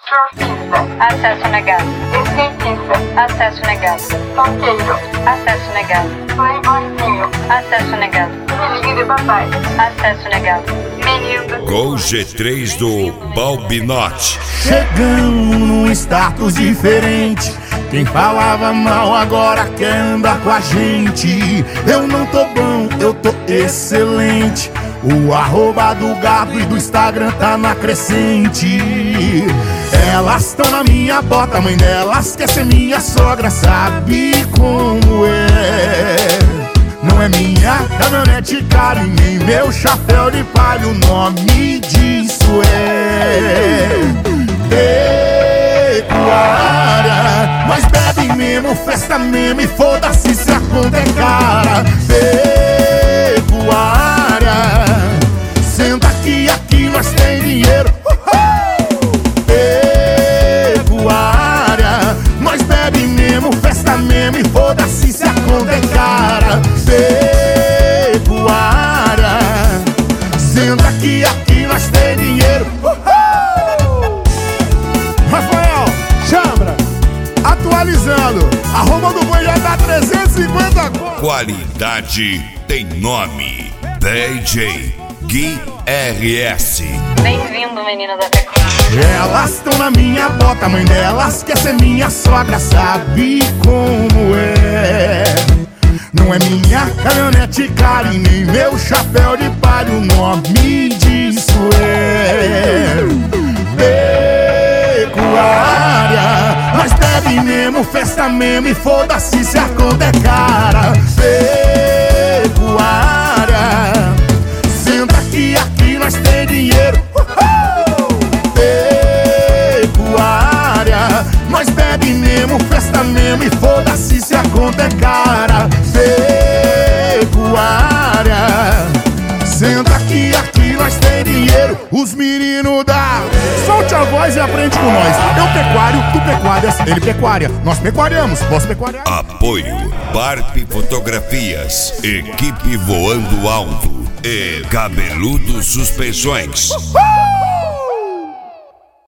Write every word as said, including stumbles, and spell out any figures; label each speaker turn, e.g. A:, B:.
A: Surfista.
B: Acesso negado.
A: Skatista.
B: Acesso negado.
A: Funkeiro.
B: Acesso negado.
A: Playboyzinho.
B: Acesso negado.
A: Filhinho de papai.
B: Acesso negado.
A: Menino.
C: Gol G três do Balbinote.
D: Chegamos num status diferente. Quem falava mal agora quer andar com a gente. Eu não tô bom, eu tô excelente. O arroba do Gado e do Instagram tá na crescente. Elas tão na minha bota, a mãe delas quer ser minha sogra. Sabe como é? Não é minha caminhonete cara e nem meu chapéu de palha. O nome disso é pecuária. Nós bebe mesmo, festa mesmo e foda-se se a conta é cara. Pecuária. Senta aqui, aqui nós tem dinheiro. Pecuária. Nós bebe mesmo, festa mesmo e foda-se se a conta é cara. Pecuária. Senta aqui, aqui nós tem dinheiro. Rafael, chambra, atualizando. Arroba do boi já dá trezentos e cinquenta conto.
C: Qualidade tem nome. D J Gui R S.
B: Bem-vindo, menino da pecuária.
D: Elas tão na minha bota, a mãe delas quer ser minha sogra. Sabe como é? Não é minha caminhonete cara e nem meu chapéu de palha. O nome disso é pecuária. Nós bebe mesmo, festa mesmo e foda-se se a conta é cara. Pecuária. Senta aqui, aqui nós tem dinheiro. Pecuária. Nós bebe mesmo, festa mesmo e foda-se se a conta é cara. Pecuária. Senta aqui, aqui nós tem dinheiro. Os meninos da solte a voz e aprende com nós. Eu pecuário, tu pecuárias, ele pecuária. Nós pecuariamos, posso pecuariar.
C: Apoio Barp Fotografias, Equipe Voando Alto e Cabeludo Suspensões.
D: Uhul!